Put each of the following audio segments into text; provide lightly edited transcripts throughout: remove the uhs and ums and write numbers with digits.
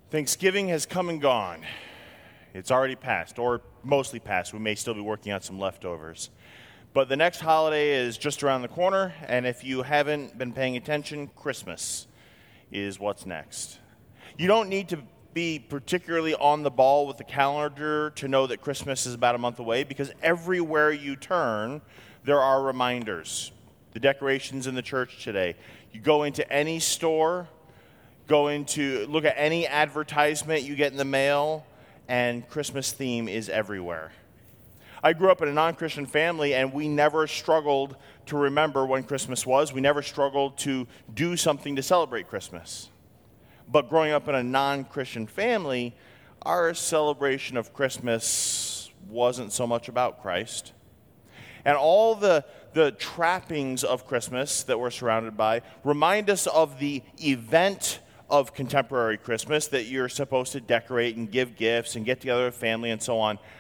Thanksgiving has come and gone. It's already passed, or mostly passed. We may still be working on some leftovers. But the next holiday is just around the corner, and if you haven't been paying attention, Christmas is what's next. You don't need to be particularly on the ball with the calendar to know that Christmas is about a month away, because everywhere you turn, there are reminders. The decorations in the church today. You go into any store, look at any advertisement you get in the mail, and Christmas theme is everywhere. I grew up in a non-Christian family, and we never struggled to remember when Christmas was. We never struggled to do something to celebrate Christmas. But growing up in a non-Christian family, our celebration of Christmas wasn't so much about Christ. And all the trappings of Christmas that we're surrounded by remind us of the event of contemporary Christmas, that you're supposed to decorate and give gifts and get together with family and so on.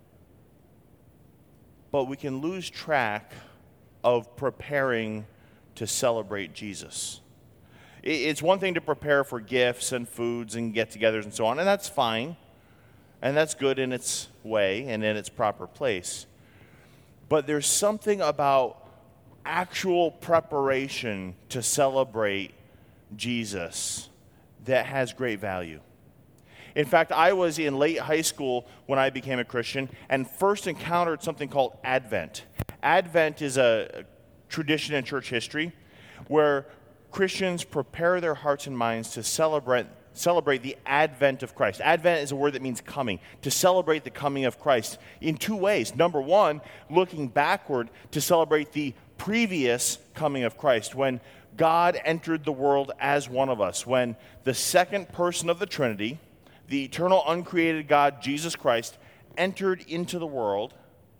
But we can lose track of preparing to celebrate Jesus. It's one thing to prepare for gifts and foods and get-togethers and so on, and that's fine, and that's good in its way and in its proper place. But there's something about actual preparation to celebrate Jesus that has great value. In fact, I was in late high school when I became a Christian and first encountered something called Advent. Advent is a tradition in church history where Christians prepare their hearts and minds to celebrate the advent of Christ. Advent is a word that means coming, to celebrate the coming of Christ in two ways. Number one, looking backward to celebrate the previous coming of Christ, when God entered the world as one of us, when the second person of the Trinity, the eternal uncreated God, Jesus Christ, entered into the world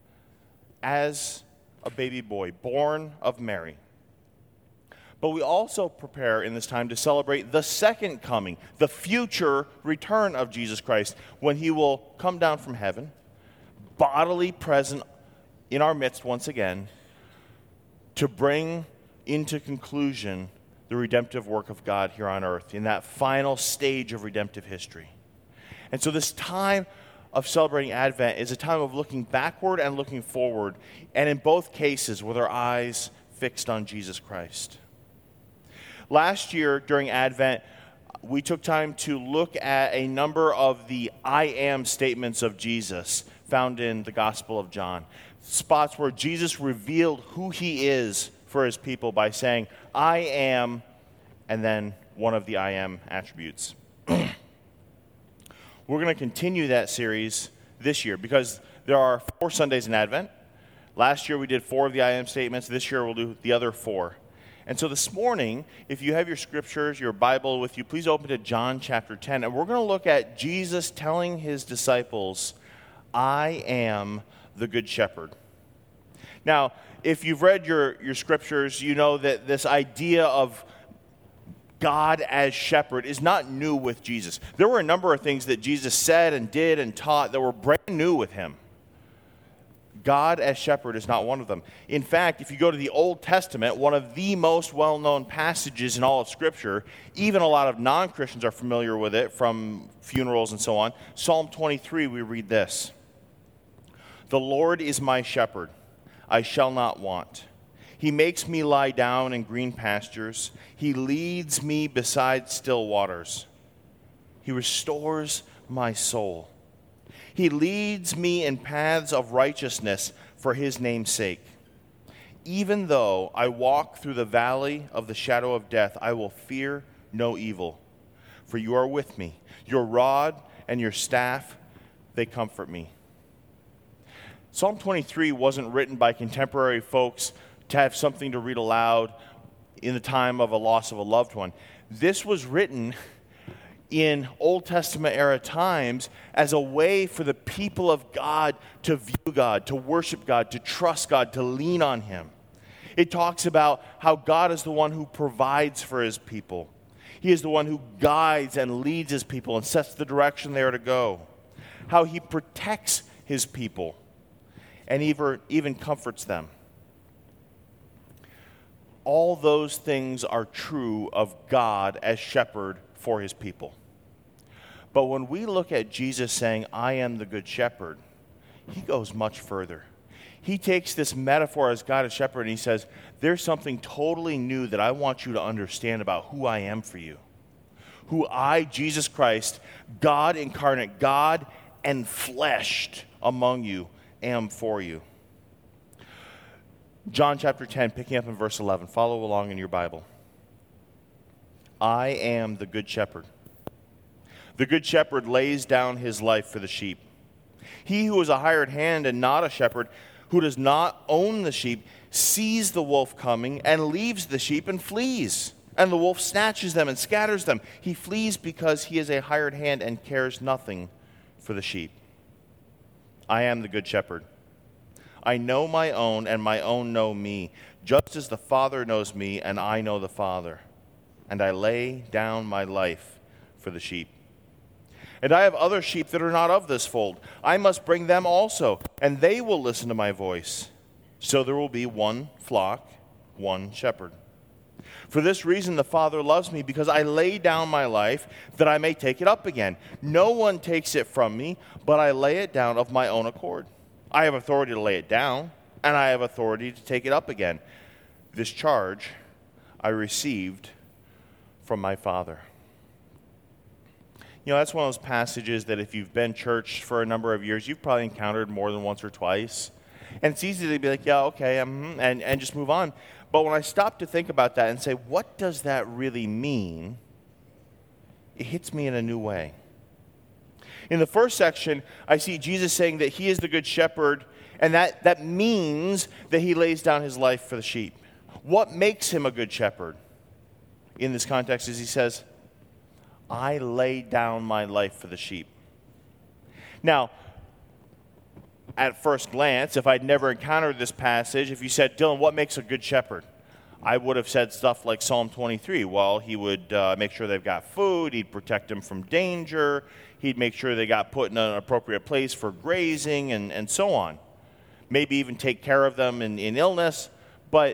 as a baby boy, born of Mary. But we also prepare in this time to celebrate the second coming, the future return of Jesus Christ, when he will come down from heaven, bodily present in our midst once again, to bring into conclusion the redemptive work of God here on earth in that final stage of redemptive history. And so this time of celebrating Advent is a time of looking backward and looking forward, and in both cases with our eyes fixed on Jesus Christ. Last year during Advent, we took time to look at a number of the I am statements of Jesus found in the Gospel of John. Spots where Jesus revealed who he is for his people by saying, I am, and then one of the I am attributes. We're going to continue that series this year because there are 4 Sundays in Advent. Last year we did 4 of the I am statements. This year we'll do the other 4. And so this morning, if you have your scriptures, your Bible with you, please open to John chapter 10. And we're going to look at Jesus telling his disciples, I am the good shepherd. Now, if you've read your scriptures, you know that this idea of God as shepherd is not new with Jesus. There were a number of things that Jesus said and did and taught that were brand new with him. God as shepherd is not one of them. In fact, if you go to the Old Testament, one of the most well-known passages in all of Scripture, even a lot of non-Christians are familiar with it from funerals and so on. Psalm 23, we read this. The Lord is my shepherd, I shall not want. He makes me lie down in green pastures. He leads me beside still waters. He restores my soul. He leads me in paths of righteousness for his name's sake. Even though I walk through the valley of the shadow of death, I will fear no evil. For you are with me. Your rod and your staff, they comfort me. Psalm 23 wasn't written by contemporary folks to have something to read aloud in the time of a loss of a loved one. This was written in Old Testament era times as a way for the people of God to view God, to worship God, to trust God, to lean on him. It talks about how God is the one who provides for his people. He is the one who guides and leads his people and sets the direction they are to go. How he protects his people and even comforts them. All those things are true of God as shepherd for his people. But when we look at Jesus saying, I am the good shepherd, he goes much further. He takes this metaphor as God as shepherd and he says, there's something totally new that I want you to understand about who I am for you. Who I, Jesus Christ, God incarnate, God enfleshed among you, am for you. John chapter 10, picking up in verse 11. Follow along in your Bible. I am the good shepherd. The good shepherd lays down his life for the sheep. He who is a hired hand and not a shepherd, who does not own the sheep, sees the wolf coming and leaves the sheep and flees. And the wolf snatches them and scatters them. He flees because he is a hired hand and cares nothing for the sheep. I am the good shepherd. I know my own, and my own know me, just as the Father knows me, and I know the Father. And I lay down my life for the sheep. And I have other sheep that are not of this fold. I must bring them also, and they will listen to my voice. So there will be one flock, one shepherd. For this reason the Father loves me, because I lay down my life that I may take it up again. No one takes it from me, but I lay it down of my own accord. I have authority to lay it down, and I have authority to take it up again. This charge I received from my Father. You know, that's one of those passages that if you've been church for a number of years, you've probably encountered more than once or twice. And it's easy to be like, yeah, okay, and just move on. But when I stop to think about that and say, what does that really mean? It hits me in a new way. In the first section, I see Jesus saying that he is the good shepherd, and that means that he lays down his life for the sheep. What makes him a good shepherd in this context is he says, I lay down my life for the sheep. Now, at first glance, if I'd never encountered this passage, if you said, Dylan, what makes a good shepherd? I would have said stuff like Psalm 23. Well, he would make sure they've got food. He'd protect them from danger. He'd make sure they got put in an appropriate place for grazing and so on. Maybe even take care of them in illness. But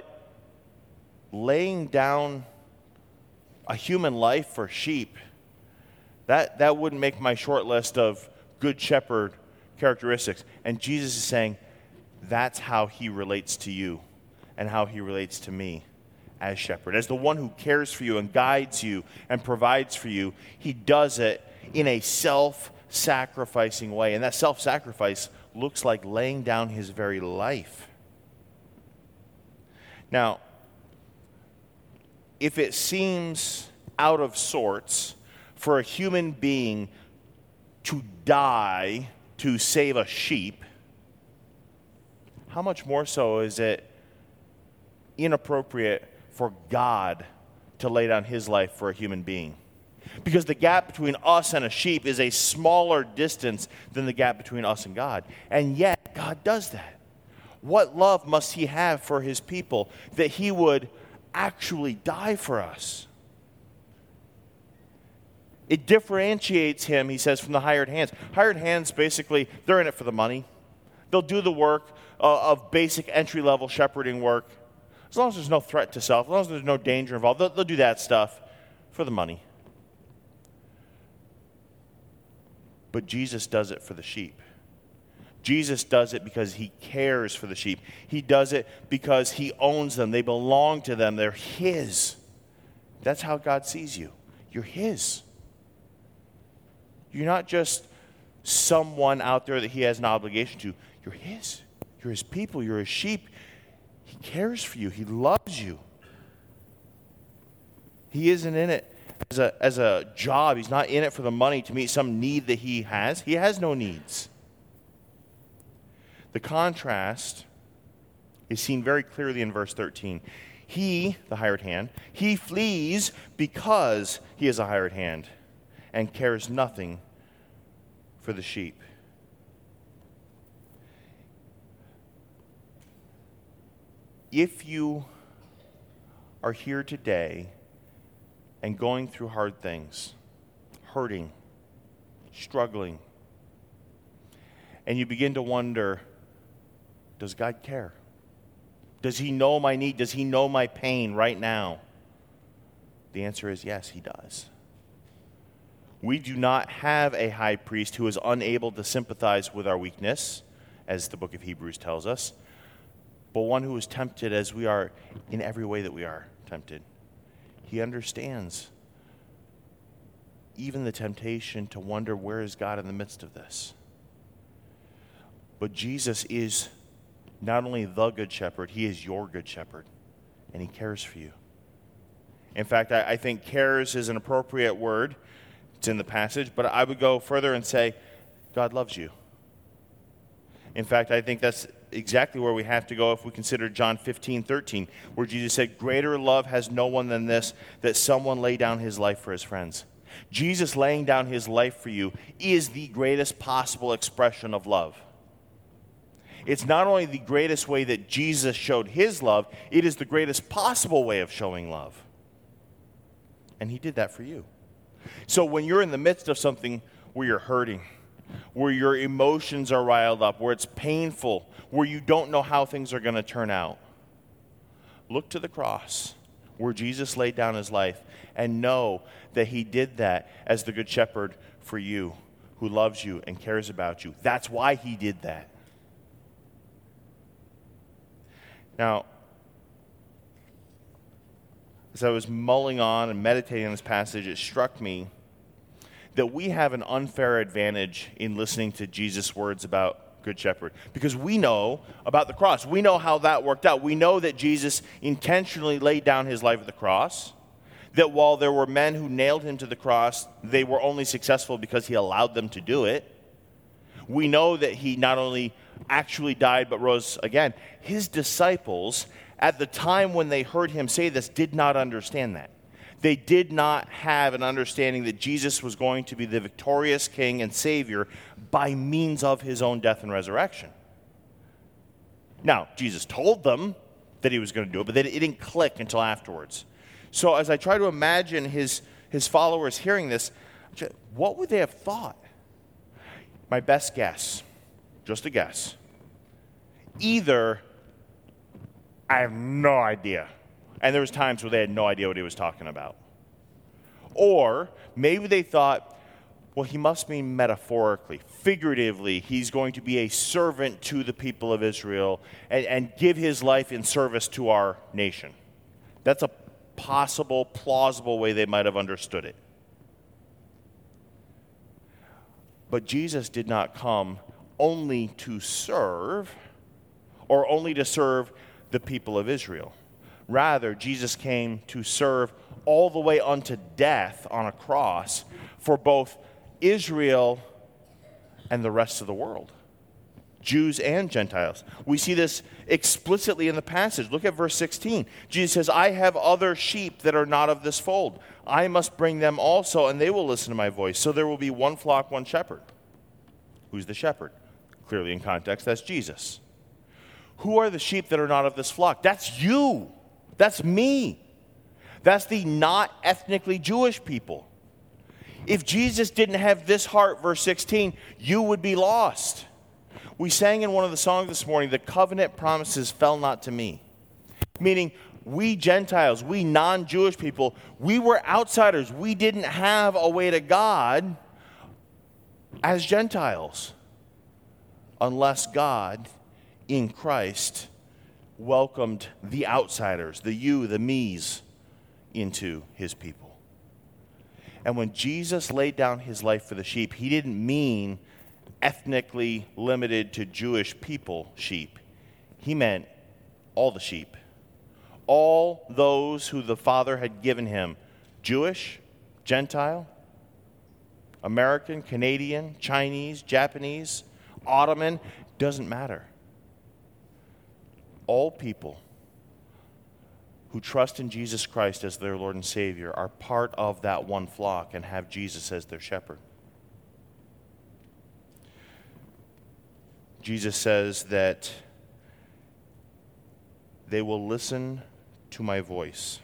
laying down a human life for sheep, that wouldn't make my short list of good shepherd characteristics. And Jesus is saying that's how he relates to you and how he relates to me as shepherd. As the one who cares for you and guides you and provides for you, he does it in a self-sacrificing way. And that self-sacrifice looks like laying down his very life. Now, if it seems out of sorts for a human being to die to save a sheep, how much more so is it inappropriate for God to lay down his life for a human being? Because the gap between us and a sheep is a smaller distance than the gap between us and God. And yet, God does that. What love must he have for his people that he would actually die for us? It differentiates him, he says, from the hired hands. Hired hands, basically, they're in it for the money. They'll do the work of basic entry-level shepherding work. As long as there's no threat to self, as long as there's no danger involved, they'll do that stuff for the money. But Jesus does it for the sheep. Jesus does it because he cares for the sheep. He does it because he owns them. They belong to them. They're his. That's how God sees you. You're his. You're not just someone out there that he has an obligation to. You're his. You're his people. You're his sheep. He cares for you. He loves you. He isn't in it as a job. He's not in it for the money to meet some need that he has. He has no needs. The contrast is seen very clearly in verse 13. He, the hired hand, he flees because he is a hired hand and cares nothing for the sheep. If you are here today and going through hard things, hurting, struggling, and you begin to wonder, does God care? Does he know my need? Does he know my pain right now? The answer is yes, he does. We do not have a high priest who is unable to sympathize with our weakness, as the book of Hebrews tells us, but one who is tempted as we are in every way that we are tempted. He understands even the temptation to wonder, where is God in the midst of this? But Jesus is not only the good shepherd, he is your good shepherd, and he cares for you. In fact, I think cares is an appropriate word. It's in the passage, but I would go further and say, God loves you. In fact, I think that's exactly where we have to go if we consider John 15:13, where Jesus said, greater love has no one than this, that someone lay down his life for his friends. Jesus laying down his life for you is the greatest possible expression of love. It's not only the greatest way that Jesus showed his love, it is the greatest possible way of showing love. And he did that for you. So when you're in the midst of something where you're hurting, where your emotions are riled up, where it's painful, where you don't know how things are going to turn out, look to the cross where Jesus laid down his life and know that he did that as the good shepherd for you, who loves you and cares about you. That's why he did that. Now, as I was mulling on and meditating on this passage, it struck me that we have an unfair advantage in listening to Jesus' words about Good Shepherd, because we know about the cross. We know how that worked out. We know that Jesus intentionally laid down his life at the cross, that while there were men who nailed him to the cross, they were only successful because he allowed them to do it. We know that he not only actually died but rose again. His disciples, at the time when they heard him say this, did not understand that. They did not have an understanding that Jesus was going to be the victorious King and Savior by means of his own death and resurrection. Now, Jesus told them that he was going to do it, but it didn't click until afterwards. So as I try to imagine his followers hearing this, what would they have thought? My best guess, just a guess, either I have no idea, and there was times where they had no idea what he was talking about, or maybe they thought, well, he must mean metaphorically, figuratively, he's going to be a servant to the people of Israel and give his life in service to our nation. That's a possible, plausible way they might have understood it. But Jesus did not come only to serve, or only to serve the people of Israel. Rather, Jesus came to serve all the way unto death on a cross for both Israel and the rest of the world, Jews and Gentiles. We see this explicitly in the passage. Look at verse 16. Jesus says, I have other sheep that are not of this fold. I must bring them also, and they will listen to my voice. So there will be one flock, one shepherd. Who's the shepherd? Clearly in context, that's Jesus. Who are the sheep that are not of this flock? That's you. That's me. That's the not ethnically Jewish people. If Jesus didn't have this heart, verse 16, you would be lost. We sang in one of the songs this morning, the covenant promises fell not to me. Meaning, we Gentiles, we non-Jewish people, we were outsiders. We didn't have a way to God as Gentiles unless God in Christ welcomed the outsiders, the you, the me's, into his people. And when Jesus laid down his life for the sheep, he didn't mean ethnically limited to Jewish people sheep. He meant all the sheep. All those who the Father had given him, Jewish, Gentile, American, Canadian, Chinese, Japanese, Ottoman, doesn't matter. All people who trust in Jesus Christ as their Lord and Savior are part of that one flock and have Jesus as their shepherd. Jesus says that they will listen to my voice.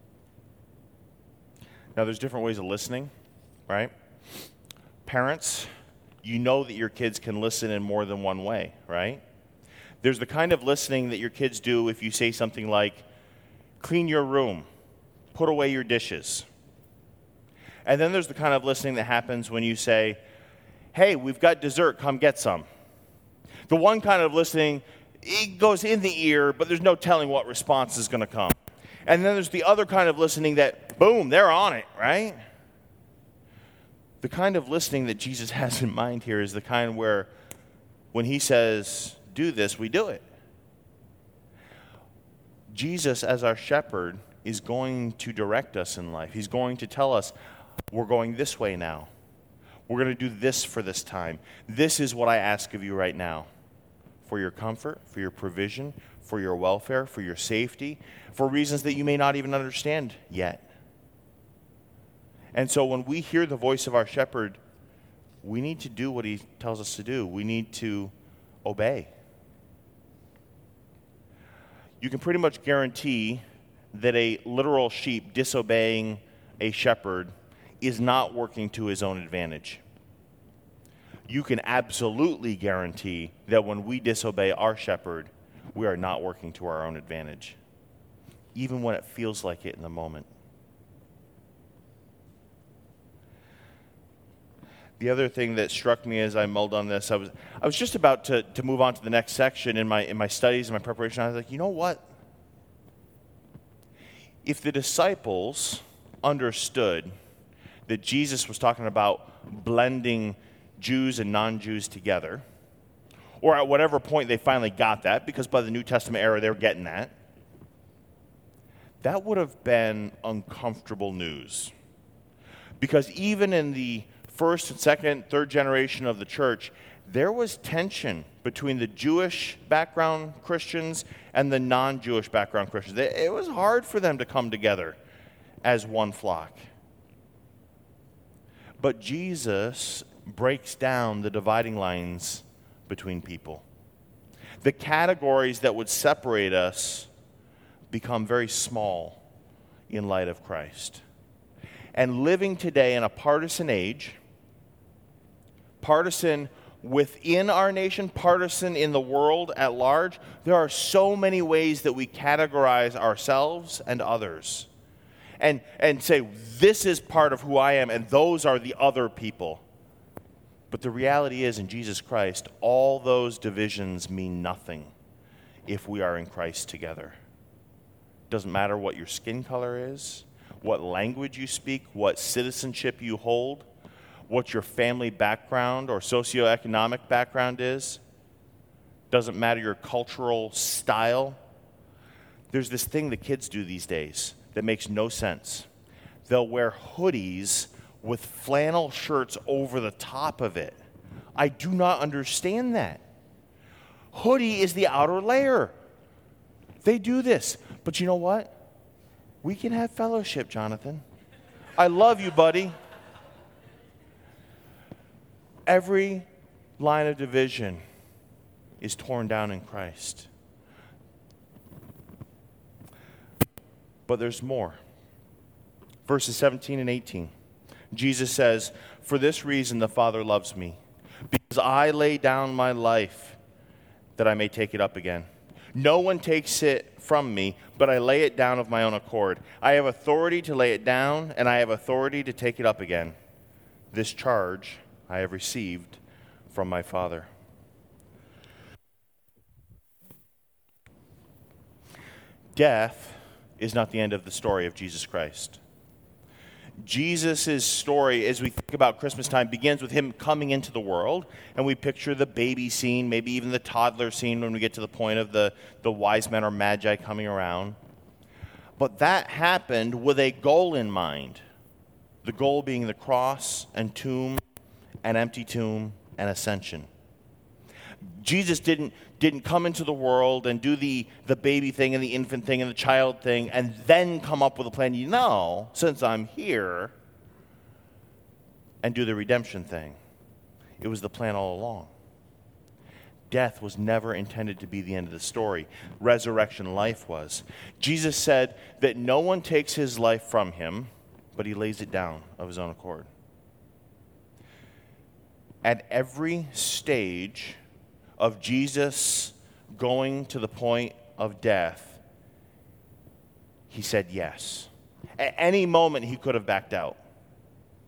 Now, there's different ways of listening, right? Parents, you know that your kids can listen in more than one way, right? There's the kind of listening that your kids do if you say something like, clean your room, put away your dishes. And then there's the kind of listening that happens when you say, hey, we've got dessert, come get some. The one kind of listening, it goes in the ear, but there's no telling what response is going to come. And then there's the other kind of listening that, boom, they're on it, right? The kind of listening that Jesus has in mind here is the kind where when he says, do this, we do it. Jesus, as our shepherd, is going to direct us in life. He's going to tell us, we're going this way now. We're going to do this for this time. This is what I ask of you right now. For your comfort, for your provision, for your welfare, for your safety, for reasons that you may not even understand yet. And so when we hear the voice of our shepherd, we need to do what he tells us to do. We need to obey. You can pretty much guarantee that a literal sheep disobeying a shepherd is not working to his own advantage. You can absolutely guarantee that when we disobey our shepherd, we are not working to our own advantage, even when it feels like it in the moment. The other thing that struck me as I mulled on this, I was just about to move on to the next section in my studies and my preparation. I was like, you know what? If the disciples understood that Jesus was talking about blending Jews and non-Jews together, or at whatever point they finally got that, because by the New Testament era they were getting that, that would have been uncomfortable news. Because even in the first and second, third generation of the church, there was tension between the Jewish background Christians and the non-Jewish background Christians. It was hard for them to come together as one flock. But Jesus breaks down the dividing lines between people. The categories that would separate us become very small in light of Christ. And living today in a partisan age, partisan within our nation, partisan in the world at large, there are so many ways that we categorize ourselves and others. And say, this is part of who I am, and those are the other people. But the reality is, in Jesus Christ, all those divisions mean nothing if we are in Christ together. Doesn't matter what your skin color is, what language you speak, what citizenship you hold, what your family background or socioeconomic background is. Doesn't matter your cultural style. There's this thing the kids do these days that makes no sense. They'll wear hoodies with flannel shirts over the top of it. I do not understand that. Hoodie is the outer layer. They do this. But you know what? We can have fellowship, Jonathan. I love you, buddy. Every line of division is torn down in Christ. But there's more. Verses 17 and 18. Jesus says, "For this reason the Father loves me, because I lay down my life that I may take it up again. No one takes it from me, but I lay it down of my own accord. I have authority to lay it down, and I have authority to take it up again. This charge I have received from my Father." Death is not the end of the story of Jesus Christ. Jesus' story, as we think about Christmas time, begins with him coming into the world, and we picture the baby scene, maybe even the toddler scene when we get to the point of the wise men or magi coming around. But that happened with a goal in mind, the goal being the cross and tomb, an empty tomb, and ascension. Jesus didn't come into the world and do the baby thing and the infant thing and the child thing and then come up with a plan. You know, since I'm here, and do the redemption thing. It was the plan all along. Death was never intended to be the end of the story. Resurrection life was. Jesus said that no one takes his life from him, but he lays it down of his own accord. At every stage of Jesus going to the point of death, he said yes. At any moment, he could have backed out.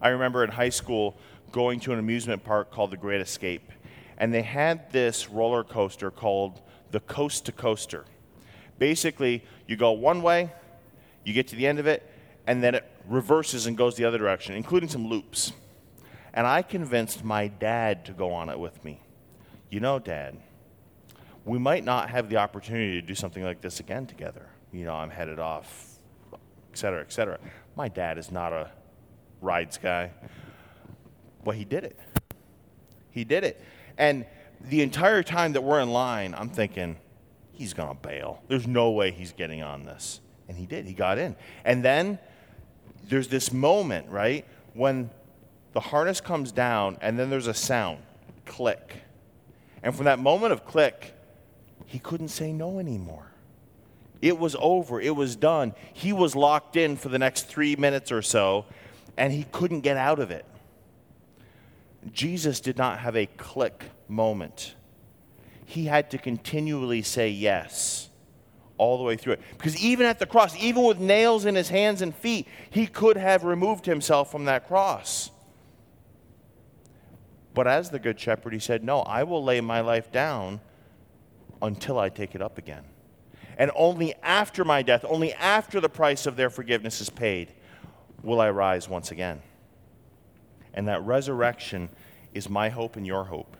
I remember in high school going to an amusement park called the Great Escape, and they had this roller coaster called the Coast to Coaster. Basically, you go one way, you get to the end of it, and then it reverses and goes the other direction, including some loops. And I convinced my dad to go on it with me. You know, Dad, we might not have the opportunity to do something like this again together. You know, I'm headed off, et cetera, et cetera. My dad is not a rides guy, but he did it. He did it. And the entire time that we're in line, I'm thinking, he's going to bail. There's no way he's getting on this. And he did. He got in. And then there's this moment, right, when the harness comes down and then there's a sound, click. And from that moment of click, he couldn't say no anymore. It was over. It was done. He was locked in for the next 3 minutes or so, and he couldn't get out of it. Jesus did not have a click moment. He had to continually say yes all the way through it. Because even at the cross, even with nails in his hands and feet, he could have removed himself from that cross. But as the Good Shepherd, he said, no, I will lay my life down until I take it up again. And only after my death, only after the price of their forgiveness is paid, will I rise once again. And that resurrection is my hope and your hope.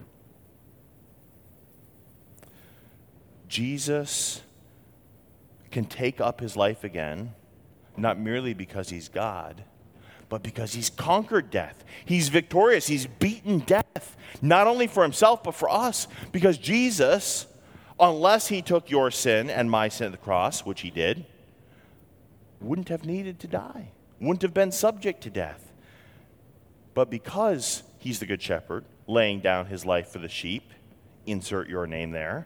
Jesus can take up his life again, not merely because he's God, but because he's conquered death. He's victorious. He's beaten death, not only for himself, but for us. Because Jesus, unless he took your sin and my sin at the cross, which he did, wouldn't have needed to die, wouldn't have been subject to death. But because he's the Good Shepherd, laying down his life for the sheep, insert your name there,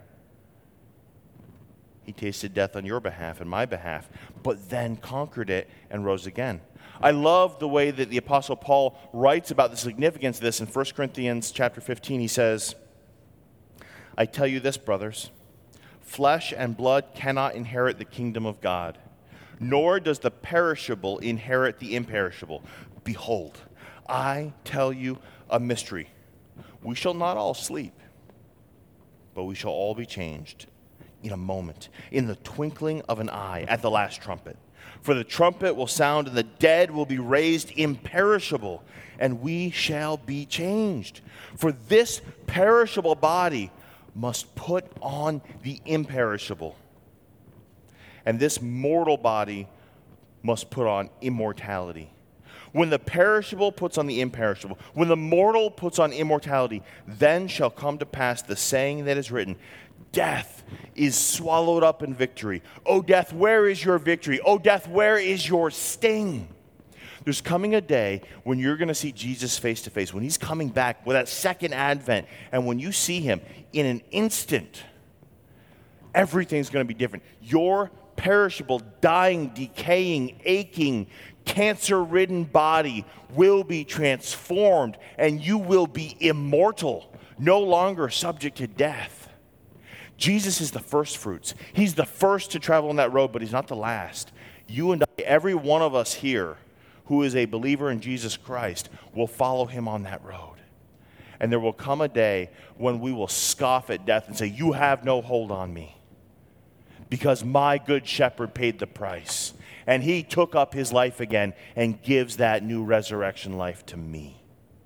he tasted death on your behalf and my behalf, but then conquered it and rose again. I love the way that the Apostle Paul writes about the significance of this in 1 Corinthians chapter 15. He says, I tell you this, brothers, flesh and blood cannot inherit the kingdom of God, nor does the perishable inherit the imperishable. Behold, I tell you a mystery. We shall not all sleep, but we shall all be changed in a moment, in the twinkling of an eye, at the last trumpet. For the trumpet will sound, and the dead will be raised imperishable, and we shall be changed. For this perishable body must put on the imperishable, and this mortal body must put on immortality. When the perishable puts on the imperishable, when the mortal puts on immortality, then shall come to pass the saying that is written, death is swallowed up in victory. O death, where is your victory? O death, where is your sting? There's coming a day when you're going to see Jesus face to face, when he's coming back with that second advent, and when you see him in an instant, everything's going to be different. Your perishable, dying, decaying, aching, cancer-ridden body will be transformed, and you will be immortal, no longer subject to death. Jesus is the first fruits. He's the first to travel on that road, but he's not the last. You and I, every one of us here who is a believer in Jesus Christ, will follow him on that road. And there will come a day when we will scoff at death and say, you have no hold on me, because my good shepherd paid the price. And he took up his life again and gives that new resurrection life to me.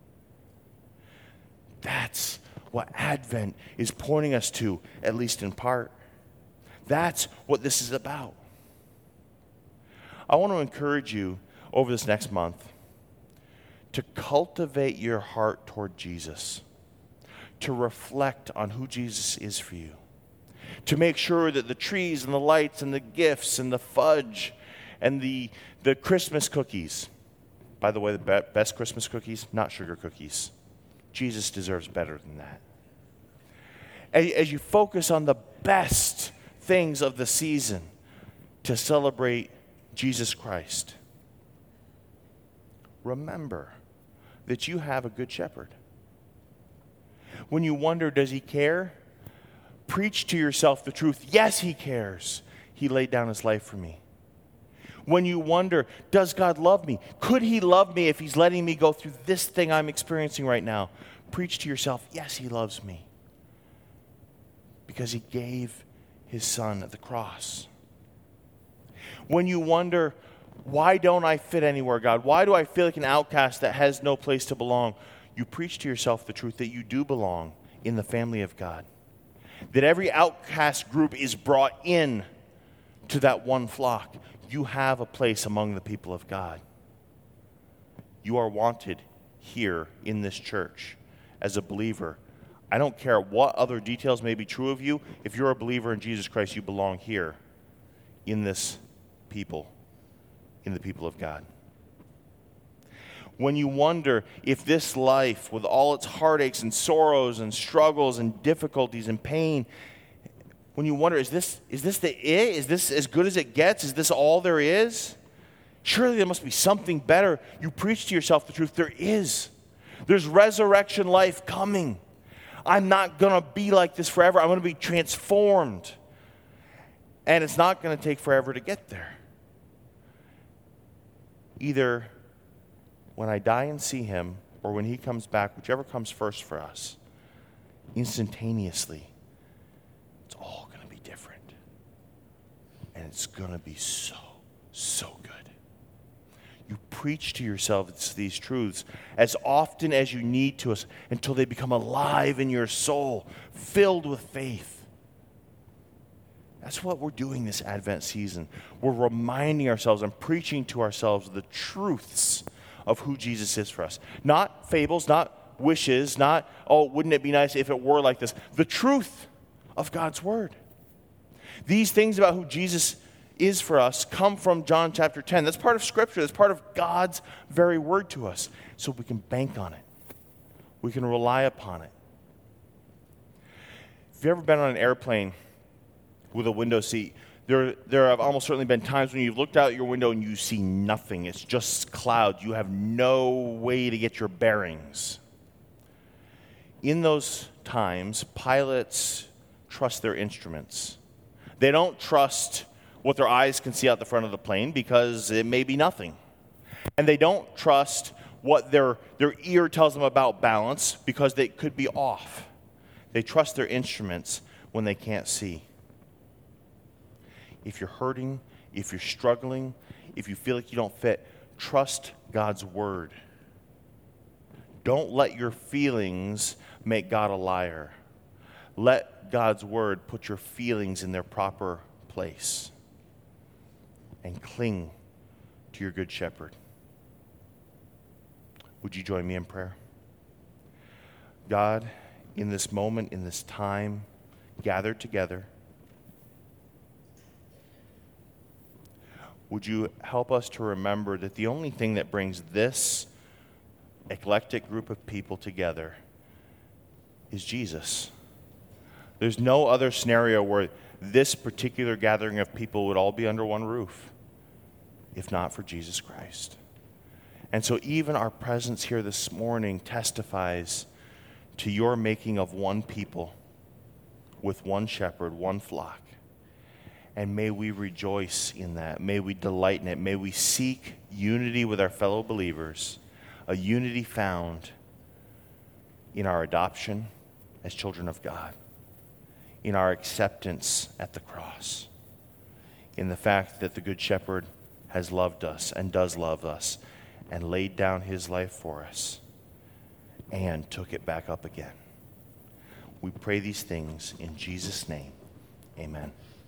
That's what Advent is pointing us to, at least in part. That's what this is about. I want to encourage you over this next month to cultivate your heart toward Jesus, to reflect on who Jesus is for you, to make sure that the trees and the lights and the gifts and the fudge and the Christmas cookies, by the way, the best Christmas cookies, not sugar cookies. Jesus deserves better than that. As you focus on the best things of the season to celebrate Jesus Christ, remember that you have a good shepherd. When you wonder, does he care? Preach to yourself the truth. Yes, he cares. He laid down his life for me. When you wonder, does God love me? Could he love me if he's letting me go through this thing I'm experiencing right now? Preach to yourself, yes, he loves me. Because he gave his son at the cross. When you wonder, why don't I fit anywhere, God? Why do I feel like an outcast that has no place to belong? You preach to yourself the truth that you do belong in the family of God. That every outcast group is brought in to that one flock. You have a place among the people of God. You are wanted here in this church as a believer. I don't care what other details may be true of you. If you're a believer in Jesus Christ, you belong here in this people, in the people of God. When you wonder if this life, with all its heartaches and sorrows and struggles and difficulties and pain, when you wonder, is this the it? Is this as good as it gets? Is this all there is? Surely there must be something better. You preach to yourself the truth. There is. There's resurrection life coming. I'm not going to be like this forever. I'm going to be transformed. And it's not going to take forever to get there. Either when I die and see him, or when he comes back, whichever comes first for us, instantaneously, it's all going to be different. And it's going to be so, so good. You preach to yourselves these truths as often as you need to us until they become alive in your soul, filled with faith. That's what we're doing this Advent season. We're reminding ourselves and preaching to ourselves the truths of who Jesus is for us. Not fables, not wishes, not, oh, wouldn't it be nice if it were like this? The truth of God's word. These things about who Jesus is for us come from John chapter 10. That's part of Scripture. That's part of God's very word to us. So we can bank on it. We can rely upon it. If you've ever been on an airplane with a window seat, there have almost certainly been times when you've looked out your window and you see nothing. It's just clouds. You have no way to get your bearings. In those times, pilots trust their instruments. They don't trust what their eyes can see out the front of the plane because it may be nothing. And they don't trust what their ear tells them about balance because they could be off. They trust their instruments when they can't see. If you're hurting, if you're struggling, if you feel like you don't fit, trust God's word. Don't let your feelings make God a liar. Let God's word put your feelings in their proper place. And cling to your good shepherd. Would you join me in prayer? God, in this moment, in this time, gathered together, would you help us to remember that the only thing that brings this eclectic group of people together is Jesus. There's no other scenario where this particular gathering of people would all be under one roof, if not for Jesus Christ. And so even our presence here this morning testifies to your making of one people with one shepherd, one flock. And may we rejoice in that. May we delight in it. May we seek unity with our fellow believers, a unity found in our adoption as children of God, in our acceptance at the cross, in the fact that the Good Shepherd has loved us and does love us and laid down his life for us and took it back up again. We pray these things in Jesus' name. Amen.